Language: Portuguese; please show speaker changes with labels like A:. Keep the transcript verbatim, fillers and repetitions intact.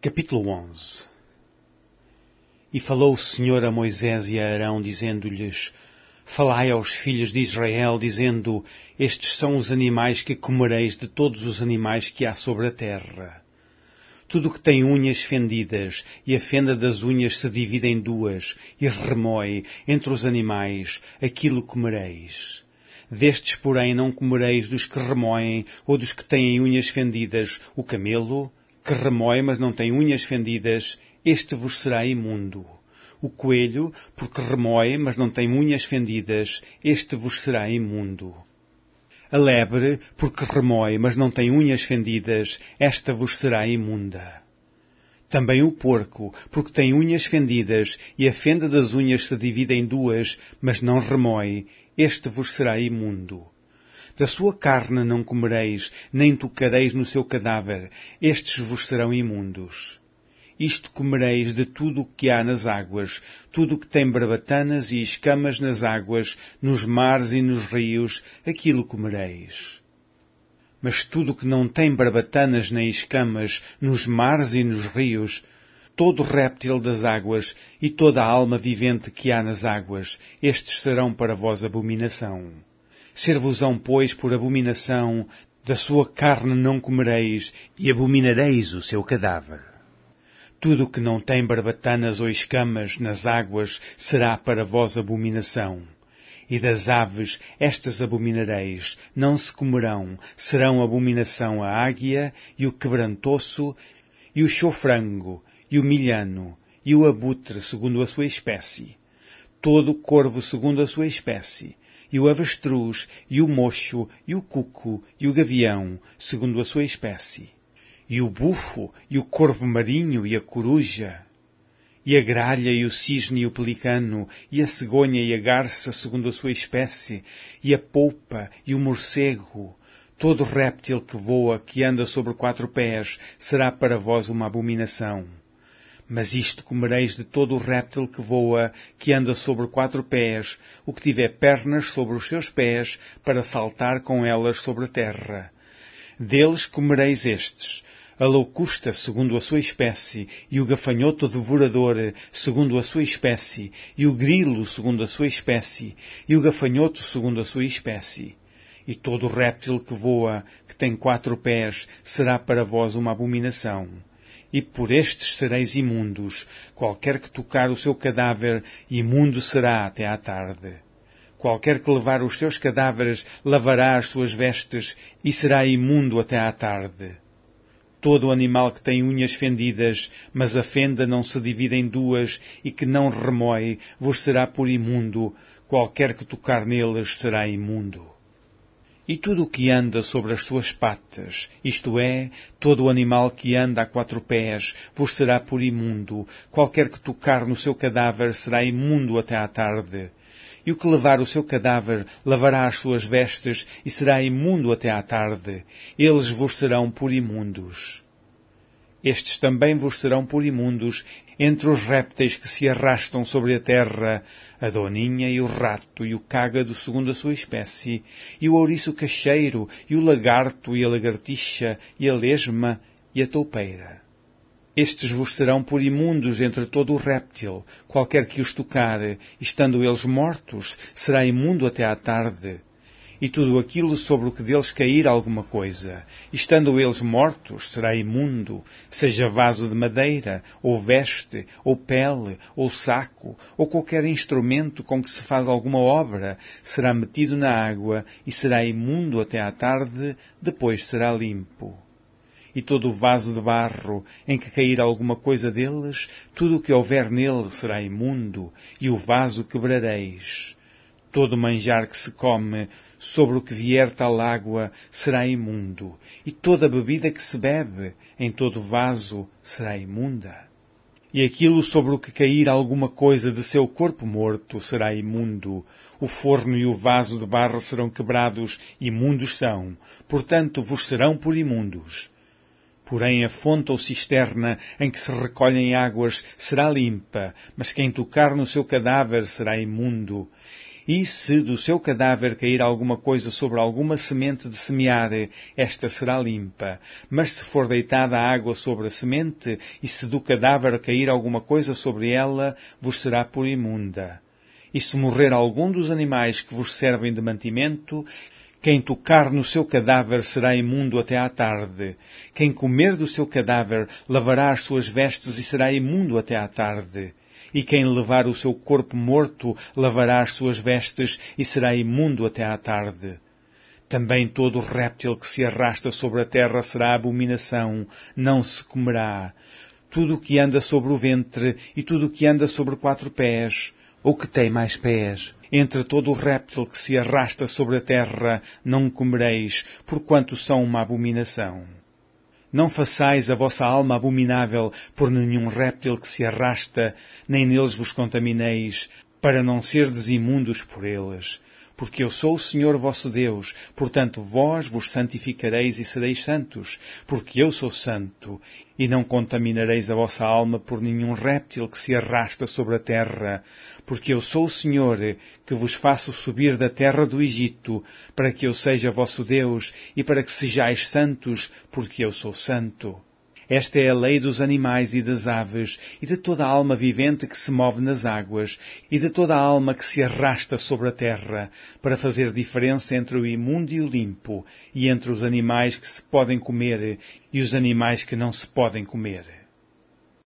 A: Capítulo onze. E falou o Senhor a Moisés e a Arão, dizendo-lhes: Falai aos filhos de Israel, dizendo: Estes são os animais que comereis de todos os animais que há sobre a terra. Tudo o que tem unhas fendidas, e a fenda das unhas se divide em duas, e remói entre os animais, aquilo comereis. Destes, porém, não comereis dos que remoem, ou dos que têm unhas fendidas, o camelo, que remói, mas não tem unhas fendidas, este vos será imundo. O coelho, porque remói, mas não tem unhas fendidas, este vos será imundo. A lebre, porque remói, mas não tem unhas fendidas, esta vos será imunda. Também o porco, porque tem unhas fendidas, e a fenda das unhas se divide em duas, mas não remói, este vos será imundo. Da sua carne não comereis, nem tocareis no seu cadáver, estes vos serão imundos. Isto comereis de tudo o que há nas águas, tudo o que tem barbatanas e escamas nas águas, nos mares e nos rios, aquilo comereis. Mas tudo o que não tem barbatanas nem escamas, nos mares e nos rios, todo réptil das águas e toda a alma vivente que há nas águas, estes serão para vós abominação. Ser-vos-ão, pois, por abominação, da sua carne não comereis, e abominareis o seu cadáver. Tudo o que não tem barbatanas ou escamas nas águas será para vós abominação. E das aves estas abominareis, não se comerão, serão abominação a águia, e o quebrantoço, e o chofrango, e o milhano, e o abutre segundo a sua espécie, todo o corvo segundo a sua espécie, e o avestruz, e o mocho, e o cuco, e o gavião, segundo a sua espécie, e o bufo, e o corvo marinho, e a coruja, e a gralha, e o cisne, e o pelicano, e a cegonha, e a garça, segundo a sua espécie, e a polpa, e o morcego. Todo réptil que voa, que anda sobre quatro pés, será para vós uma abominação. Mas isto comereis de todo o réptil que voa, que anda sobre quatro pés, o que tiver pernas sobre os seus pés, para saltar com elas sobre a terra. Deles comereis estes: a locusta, segundo a sua espécie, e o gafanhoto devorador, segundo a sua espécie, e o grilo, segundo a sua espécie, e o gafanhoto, segundo a sua espécie. E todo réptil que voa, que tem quatro pés, será para vós uma abominação. E por estes sereis imundos. Qualquer que tocar o seu cadáver, imundo será até à tarde. Qualquer que levar os seus cadáveres, lavará as suas vestes, e será imundo até à tarde. Todo animal que tem unhas fendidas, mas a fenda não se divide em duas, e que não remói, vos será por imundo. Qualquer que tocar neles será imundo. E tudo o que anda sobre as suas patas, isto é, todo o animal que anda a quatro pés, vos será por imundo. Qualquer que tocar no seu cadáver será imundo até à tarde. E o que levar o seu cadáver lavará as suas vestes e será imundo até à tarde. Eles vos serão por imundos. Estes também vos serão por imundos entre os répteis que se arrastam sobre a terra, a doninha e o rato e o cágado segundo a sua espécie, e o ouriço cacheiro, e o lagarto e a lagartixa, e a lesma e a toupeira. Estes vos serão por imundos entre todo o réptil. Qualquer que os tocar, estando eles mortos, será imundo até à tarde. E tudo aquilo sobre o que deles cair alguma coisa, estando eles mortos, será imundo, seja vaso de madeira, ou veste, ou pele, ou saco, ou qualquer instrumento com que se faz alguma obra, será metido na água e será imundo até à tarde, depois será limpo. E todo o vaso de barro em que cair alguma coisa deles, tudo o que houver nele será imundo, e o vaso quebrareis. Todo manjar que se come, sobre o que vier tal água, será imundo, e toda bebida que se bebe, em todo vaso, será imunda. E aquilo sobre o que cair alguma coisa de seu corpo morto, será imundo. O forno e o vaso de barro serão quebrados, imundos são, portanto vos serão por imundos. Porém a fonte ou cisterna em que se recolhem águas será limpa, mas quem tocar no seu cadáver será imundo. E se do seu cadáver cair alguma coisa sobre alguma semente de semear, esta será limpa. Mas se for deitada a água sobre a semente, e se do cadáver cair alguma coisa sobre ela, vos será por imunda. E se morrer algum dos animais que vos servem de mantimento, quem tocar no seu cadáver será imundo até à tarde. Quem comer do seu cadáver lavará as suas vestes e será imundo até à tarde. E quem levar o seu corpo morto lavará as suas vestes e será imundo até à tarde. Também todo réptil que se arrasta sobre a terra será abominação, não se comerá. Tudo o que anda sobre o ventre e tudo o que anda sobre quatro pés, ou que tem mais pés, entre todo o réptil que se arrasta sobre a terra, não comereis, porquanto são uma abominação. Não façais a vossa alma abominável por nenhum réptil que se arrasta, nem neles vos contamineis, para não serdes imundos por eles. Porque eu sou o Senhor vosso Deus, portanto vós vos santificareis e sereis santos, porque eu sou santo, e não contaminareis a vossa alma por nenhum réptil que se arrasta sobre a terra, porque eu sou o Senhor, que vos faço subir da terra do Egito, para que eu seja vosso Deus, e para que sejais santos, porque eu sou santo. Esta é a lei dos animais e das aves, e de toda a alma vivente que se move nas águas, e de toda a alma que se arrasta sobre a terra, para fazer diferença entre o imundo e o limpo, e entre os animais que se podem comer e os animais que não se podem comer.